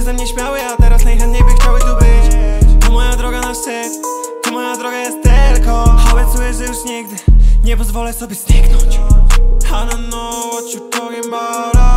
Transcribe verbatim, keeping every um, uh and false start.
ze mnie śmiały, a teraz najchętniej by chciały tu być. To moja droga na szczyt, to moja droga jest tylko. Obiecuję, że już nigdy nie pozwolę sobie zniknąć. I don't know what you're talking about.